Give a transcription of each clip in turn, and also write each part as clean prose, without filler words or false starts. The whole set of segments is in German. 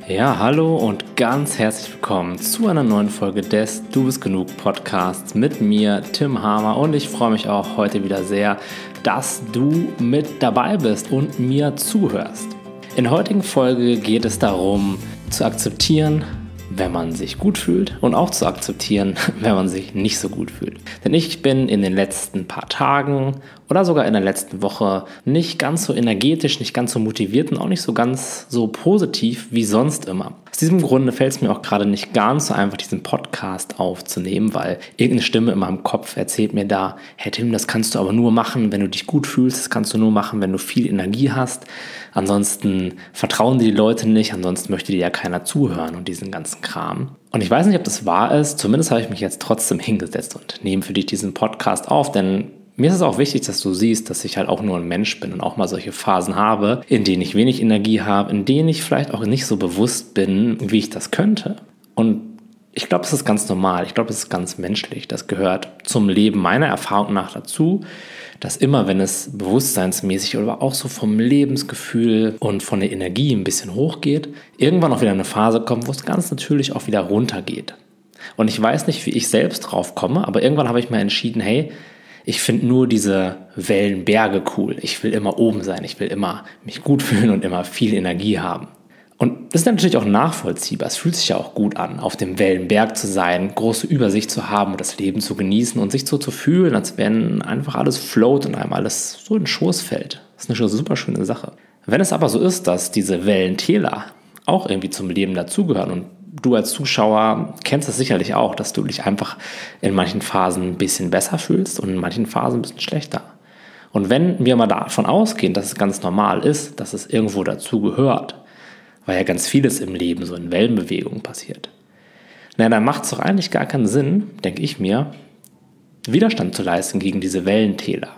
Ja, hallo und ganz herzlich willkommen zu einer neuen Folge des Du bist genug Podcasts mit mir, Tim Hamer, und ich freue mich auch heute wieder sehr, dass du mit dabei bist und mir zuhörst. In der heutigen Folge geht es darum, zu akzeptieren, wenn man sich gut fühlt, und auch zu akzeptieren, wenn man sich nicht so gut fühlt. Denn ich bin in den letzten paar Tagen oder sogar in der letzten Woche nicht ganz so energetisch, nicht ganz so motiviert und auch nicht so ganz so positiv wie sonst immer. Aus diesem Grunde fällt es mir auch gerade nicht ganz so einfach, diesen Podcast aufzunehmen, weil irgendeine Stimme in meinem Kopf erzählt mir da: Hey Tim, das kannst du aber nur machen, wenn du dich gut fühlst, das kannst du nur machen, wenn du viel Energie hast. Ansonsten vertrauen dir die Leute nicht, ansonsten möchte dir ja keiner zuhören und diesen ganzen Kram. Und ich weiß nicht, ob das wahr ist, zumindest habe ich mich jetzt trotzdem hingesetzt und nehme für dich diesen Podcast auf, denn mir ist es auch wichtig, dass du siehst, dass ich halt auch nur ein Mensch bin und auch mal solche Phasen habe, in denen ich wenig Energie habe, in denen ich vielleicht auch nicht so bewusst bin, wie ich das könnte. Und ich glaube, das ist ganz normal, ich glaube, das ist ganz menschlich, das gehört zum Leben meiner Erfahrung nach dazu, dass immer, wenn es bewusstseinsmäßig oder auch so vom Lebensgefühl und von der Energie ein bisschen hochgeht, irgendwann auch wieder eine Phase kommt, wo es ganz natürlich auch wieder runtergeht. Und ich weiß nicht, wie ich selbst drauf komme, aber irgendwann habe ich mal entschieden, hey, ich finde nur diese Wellenberge cool. Ich will immer oben sein, ich will immer mich gut fühlen und immer viel Energie haben. Und das ist natürlich auch nachvollziehbar. Es fühlt sich ja auch gut an, auf dem Wellenberg zu sein, große Übersicht zu haben und das Leben zu genießen und sich so zu fühlen, als wenn einfach alles float und einem alles so in den Schoß fällt. Das ist eine super schöne Sache. Wenn es aber so ist, dass diese Wellentäler auch irgendwie zum Leben dazugehören, und du als Zuschauer kennst es sicherlich auch, dass du dich einfach in manchen Phasen ein bisschen besser fühlst und in manchen Phasen ein bisschen schlechter. Und wenn wir mal davon ausgehen, dass es ganz normal ist, dass es irgendwo dazugehört, weil ja ganz vieles im Leben so in Wellenbewegungen passiert, dann macht es doch eigentlich gar keinen Sinn, denke ich mir, Widerstand zu leisten gegen diese Wellentäler.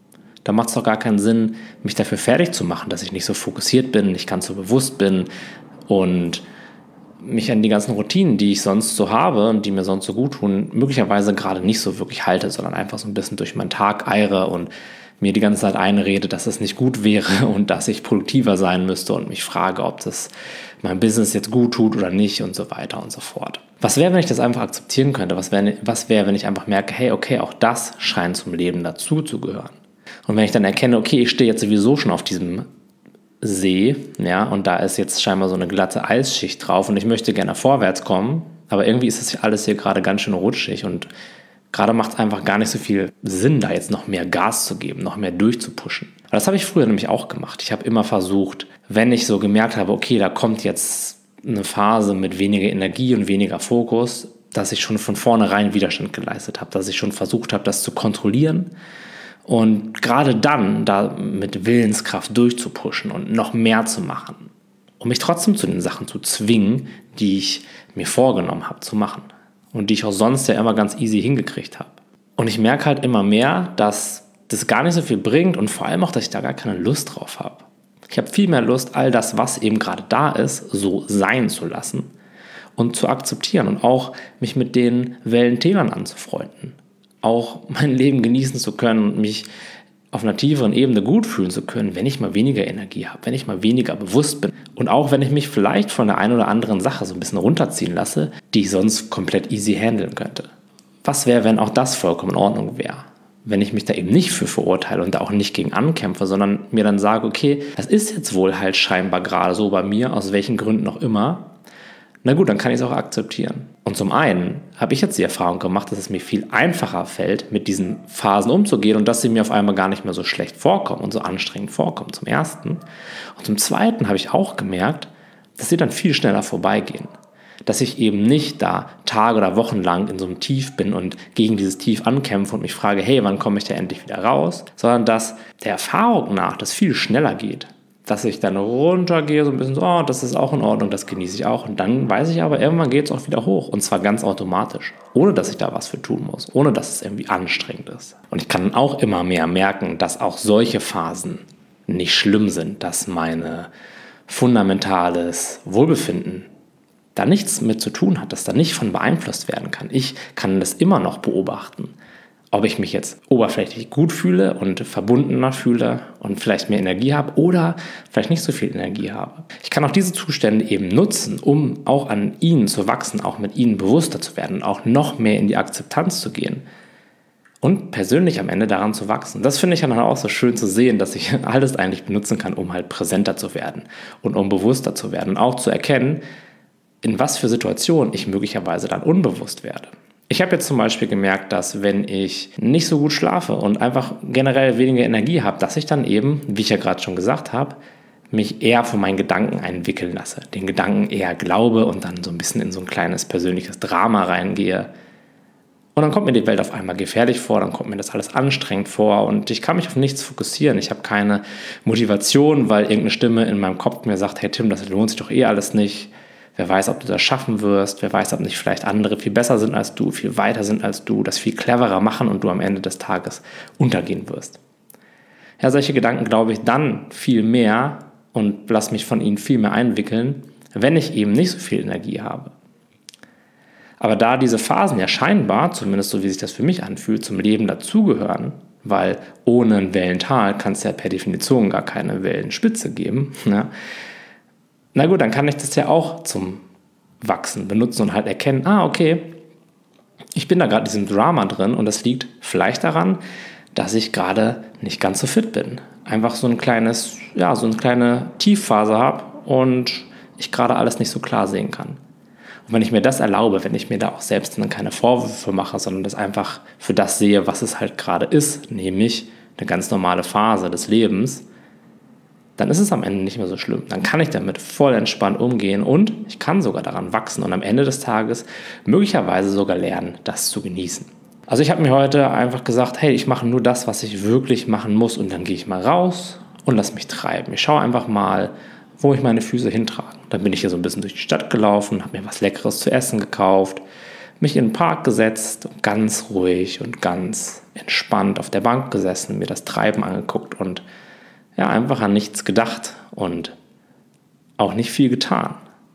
Da macht es doch gar keinen Sinn, mich dafür fertig zu machen, dass ich nicht so fokussiert bin, nicht ganz so bewusst bin und mich an die ganzen Routinen, die ich sonst so habe und die mir sonst so gut tun, möglicherweise gerade nicht so wirklich halte, sondern einfach so ein bisschen durch meinen Tag eire und mir die ganze Zeit einrede, dass es nicht gut wäre und dass ich produktiver sein müsste und mich frage, ob das mein Business jetzt gut tut oder nicht und so weiter und so fort. Was wäre, wenn ich das einfach akzeptieren könnte? Was wäre, wenn ich einfach merke, hey, okay, auch das scheint zum Leben dazu zu gehören. Und wenn ich dann erkenne, okay, ich stehe jetzt sowieso schon auf diesem See, ja, und da ist jetzt scheinbar so eine glatte Eisschicht drauf und ich möchte gerne vorwärts kommen, aber irgendwie ist das alles hier gerade ganz schön rutschig und gerade macht es einfach gar nicht so viel Sinn, da jetzt noch mehr Gas zu geben, noch mehr durchzupushen. Aber das habe ich früher nämlich auch gemacht. Ich habe immer versucht, wenn ich so gemerkt habe, okay, da kommt jetzt eine Phase mit weniger Energie und weniger Fokus, dass ich schon von vornherein Widerstand geleistet habe, dass ich schon versucht habe, das zu kontrollieren. Und gerade dann da mit Willenskraft durchzupushen und noch mehr zu machen, um mich trotzdem zu den Sachen zu zwingen, die ich mir vorgenommen habe zu machen und die ich auch sonst ja immer ganz easy hingekriegt habe. Und ich merke halt immer mehr, dass das gar nicht so viel bringt und vor allem auch, dass ich da gar keine Lust drauf habe. Ich habe viel mehr Lust, all das, was eben gerade da ist, so sein zu lassen und zu akzeptieren und auch mich mit den Wellentälern anzufreunden. Auch mein Leben genießen zu können und mich auf einer tieferen Ebene gut fühlen zu können, wenn ich mal weniger Energie habe, wenn ich mal weniger bewusst bin und auch wenn ich mich vielleicht von der einen oder anderen Sache so ein bisschen runterziehen lasse, die ich sonst komplett easy handeln könnte. Was wäre, wenn auch das vollkommen in Ordnung wäre? Wenn ich mich da eben nicht für verurteile und da auch nicht gegen ankämpfe, sondern mir dann sage, okay, das ist jetzt wohl halt scheinbar gerade so bei mir, aus welchen Gründen auch immer. Na gut, dann kann ich es auch akzeptieren. Und zum einen habe ich jetzt die Erfahrung gemacht, dass es mir viel einfacher fällt, mit diesen Phasen umzugehen und dass sie mir auf einmal gar nicht mehr so schlecht vorkommen und so anstrengend vorkommen, zum ersten. Und zum zweiten habe ich auch gemerkt, dass sie dann viel schneller vorbeigehen. Dass ich eben nicht da Tage oder Wochen lang in so einem Tief bin und gegen dieses Tief ankämpfe und mich frage, hey, wann komme ich da endlich wieder raus? Sondern dass der Erfahrung nach das viel schneller geht. Dass ich dann runtergehe, so ein bisschen so, oh, das ist auch in Ordnung, das genieße ich auch. Und dann weiß ich aber, irgendwann geht es auch wieder hoch. Und zwar ganz automatisch. Ohne, dass ich da was für tun muss. Ohne, dass es irgendwie anstrengend ist. Und ich kann auch immer mehr merken, dass auch solche Phasen nicht schlimm sind. Dass mein fundamentales Wohlbefinden da nichts mit zu tun hat. Dass da nicht von beeinflusst werden kann. Ich kann das immer noch beobachten. ob ich mich jetzt oberflächlich gut fühle und verbundener fühle und vielleicht mehr Energie habe oder vielleicht nicht so viel Energie habe. Ich kann auch diese Zustände eben nutzen, um auch an ihnen zu wachsen, auch mit ihnen bewusster zu werden und auch noch mehr in die Akzeptanz zu gehen und persönlich am Ende daran zu wachsen. Das finde ich dann auch so schön zu sehen, dass ich alles eigentlich benutzen kann, um halt präsenter zu werden und um bewusster zu werden und auch zu erkennen, in was für Situationen ich möglicherweise dann unbewusst werde. Ich habe jetzt zum Beispiel gemerkt, dass wenn ich nicht so gut schlafe und einfach generell weniger Energie habe, dass ich dann eben, wie ich ja gerade schon gesagt habe, mich eher von meinen Gedanken einwickeln lasse, den Gedanken eher glaube und dann so ein bisschen in so ein kleines persönliches Drama reingehe. Und dann kommt mir die Welt auf einmal gefährlich vor, dann kommt mir das alles anstrengend vor und ich kann mich auf nichts fokussieren. Ich habe keine Motivation, weil irgendeine Stimme in meinem Kopf mir sagt, hey Tim, das lohnt sich doch eh alles nicht. Wer weiß, ob du das schaffen wirst, wer weiß, ob nicht vielleicht andere viel besser sind als du, viel weiter sind als du, das viel cleverer machen und du am Ende des Tages untergehen wirst. Ja, solche Gedanken glaube ich dann viel mehr und lass mich von ihnen viel mehr einwickeln, wenn ich eben nicht so viel Energie habe. Aber da diese Phasen ja scheinbar, zumindest so wie sich das für mich anfühlt, zum Leben dazugehören, weil ohne ein Wellental kann es ja per Definition gar keine Wellenspitze geben, ne? Na gut, dann kann ich das ja auch zum Wachsen benutzen und halt erkennen, okay, ich bin da gerade in diesem Drama drin und das liegt vielleicht daran, dass ich gerade nicht ganz so fit bin. Einfach so eine kleine Tiefphase habe und ich gerade alles nicht so klar sehen kann. Und wenn ich mir das erlaube, wenn ich mir da auch selbst dann keine Vorwürfe mache, sondern das einfach für das sehe, was es halt gerade ist, nämlich eine ganz normale Phase des Lebens, dann ist es am Ende nicht mehr so schlimm. Dann kann ich damit voll entspannt umgehen und ich kann sogar daran wachsen und am Ende des Tages möglicherweise sogar lernen, das zu genießen. Also ich habe mir heute einfach gesagt, hey, ich mache nur das, was ich wirklich machen muss und dann gehe ich mal raus und lass mich treiben. Ich schaue einfach mal, wo ich meine Füße hintrage. Dann bin ich hier so ein bisschen durch die Stadt gelaufen, habe mir was Leckeres zu essen gekauft, mich in den Park gesetzt und ganz ruhig und ganz entspannt auf der Bank gesessen, mir das Treiben angeguckt und einfach an nichts gedacht und auch nicht viel getan.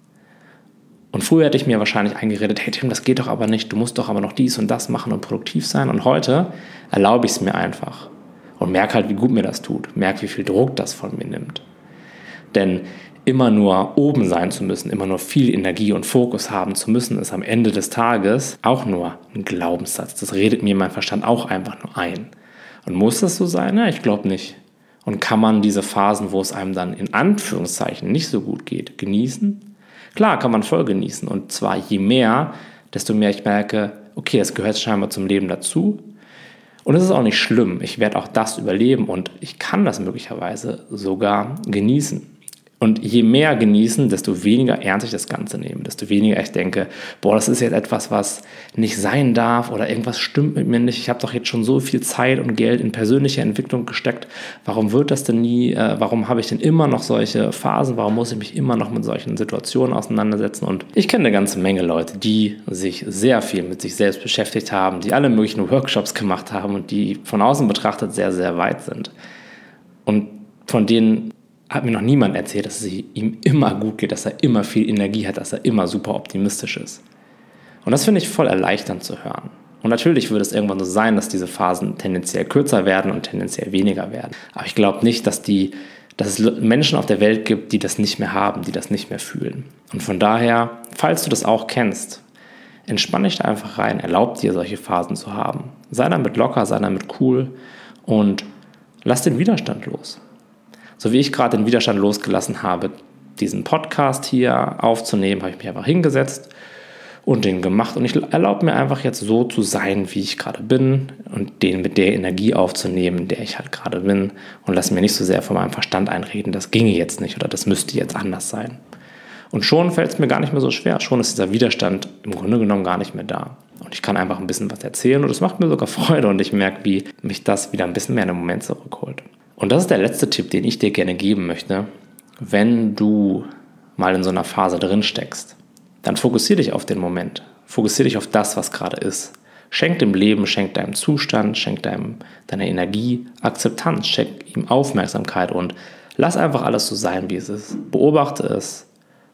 Und früher hätte ich mir wahrscheinlich eingeredet, hey Tim, das geht doch aber nicht, du musst doch aber noch dies und das machen und produktiv sein. Und heute erlaube ich es mir einfach und merke halt, wie gut mir das tut, merke, wie viel Druck das von mir nimmt. Denn immer nur oben sein zu müssen, immer nur viel Energie und Fokus haben zu müssen, ist am Ende des Tages auch nur ein Glaubenssatz. Das redet mir mein Verstand auch einfach nur ein. Und muss das so sein? Ja, ich glaube nicht. Und kann man diese Phasen, wo es einem dann in Anführungszeichen nicht so gut geht, genießen? Klar, kann man voll genießen. Und zwar je mehr, desto mehr ich merke, okay, es gehört scheinbar zum Leben dazu. Und es ist auch nicht schlimm. Ich werde auch das überleben und ich kann das möglicherweise sogar genießen. Und je mehr genießen, desto weniger ernst ich das Ganze nehme, desto weniger ich denke, das ist jetzt etwas, was nicht sein darf oder irgendwas stimmt mit mir nicht. Ich habe doch jetzt schon so viel Zeit und Geld in persönliche Entwicklung gesteckt. Warum wird das denn nie? Warum habe ich denn immer noch solche Phasen? Warum muss ich mich immer noch mit solchen Situationen auseinandersetzen? Und ich kenne eine ganze Menge Leute, die sich sehr viel mit sich selbst beschäftigt haben, die alle möglichen Workshops gemacht haben und die von außen betrachtet sehr, sehr weit sind. Und von denen hat mir noch niemand erzählt, dass es ihm immer gut geht, dass er immer viel Energie hat, dass er immer super optimistisch ist. Und das finde ich voll erleichternd zu hören. Und natürlich wird es irgendwann so sein, dass diese Phasen tendenziell kürzer werden und tendenziell weniger werden. Aber ich glaube nicht, dass es Menschen auf der Welt gibt, die das nicht mehr haben, die das nicht mehr fühlen. Und von daher, falls du das auch kennst, entspann dich da einfach rein, erlaub dir, solche Phasen zu haben. Sei damit locker, sei damit cool und lass den Widerstand los. So wie ich gerade den Widerstand losgelassen habe, diesen Podcast hier aufzunehmen, habe ich mich einfach hingesetzt und den gemacht. Und ich erlaube mir einfach jetzt so zu sein, wie ich gerade bin und den mit der Energie aufzunehmen, in der ich halt gerade bin. Und lasse mir nicht so sehr von meinem Verstand einreden, das ginge jetzt nicht oder das müsste jetzt anders sein. Und schon fällt es mir gar nicht mehr so schwer. Schon ist dieser Widerstand im Grunde genommen gar nicht mehr da. Und ich kann einfach ein bisschen was erzählen und es macht mir sogar Freude und ich merke, wie mich das wieder ein bisschen mehr in den Moment zurückholt. Und das ist der letzte Tipp, den ich dir gerne geben möchte. Wenn du mal in so einer Phase drin steckst, dann fokussiere dich auf den Moment. Fokussiere dich auf das, was gerade ist. Schenk dem Leben, schenk deinem Zustand, schenk deiner Energie Akzeptanz, schenk ihm Aufmerksamkeit und lass einfach alles so sein, wie es ist. Beobachte es,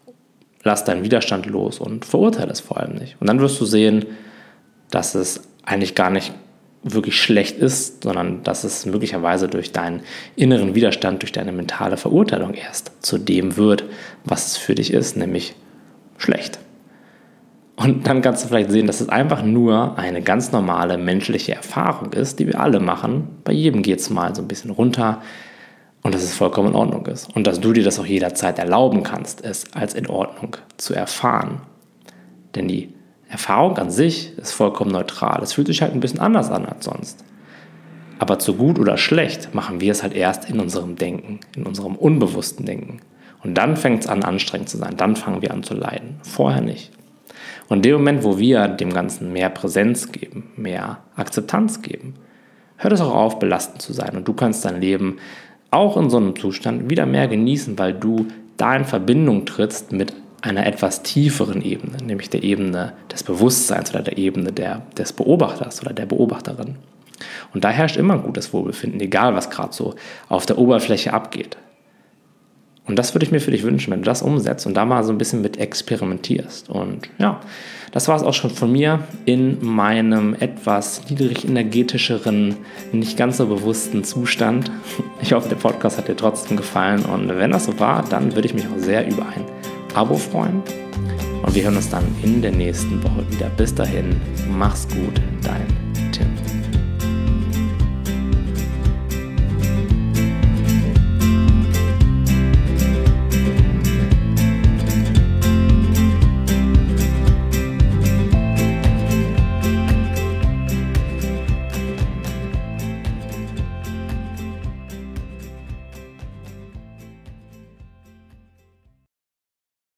lass deinen Widerstand los und verurteile es vor allem nicht. Und dann wirst du sehen, dass es eigentlich gar nicht wirklich schlecht ist, sondern dass es möglicherweise durch deinen inneren Widerstand, durch deine mentale Verurteilung erst zu dem wird, was es für dich ist, nämlich schlecht. Und dann kannst du vielleicht sehen, dass es einfach nur eine ganz normale menschliche Erfahrung ist, die wir alle machen. Bei jedem geht es mal so ein bisschen runter und dass es vollkommen in Ordnung ist. Und dass du dir das auch jederzeit erlauben kannst, es als in Ordnung zu erfahren. Denn die Erfahrung an sich ist vollkommen neutral. Es fühlt sich halt ein bisschen anders an als sonst. Aber zu gut oder schlecht machen wir es halt erst in unserem Denken, in unserem unbewussten Denken. Und dann fängt es an, anstrengend zu sein. Dann fangen wir an zu leiden. Vorher nicht. Und in dem Moment, wo wir dem Ganzen mehr Präsenz geben, mehr Akzeptanz geben, hört es auch auf, belastend zu sein. Und du kannst dein Leben auch in so einem Zustand wieder mehr genießen, weil du da in Verbindung trittst mit einer etwas tieferen Ebene, nämlich der Ebene des Bewusstseins oder der Ebene des Beobachters oder der Beobachterin. Und da herrscht immer ein gutes Wohlbefinden, egal was gerade so auf der Oberfläche abgeht. Und das würde ich mir für dich wünschen, wenn du das umsetzt und da mal so ein bisschen mit experimentierst. Und ja, das war es auch schon von mir in meinem etwas niedrig energetischeren, nicht ganz so bewussten Zustand. Ich hoffe, der Podcast hat dir trotzdem gefallen und wenn das so war, dann würde ich mich auch sehr über ein Abo freuen. Und wir hören uns dann in der nächsten Woche wieder. Bis dahin, mach's gut, dein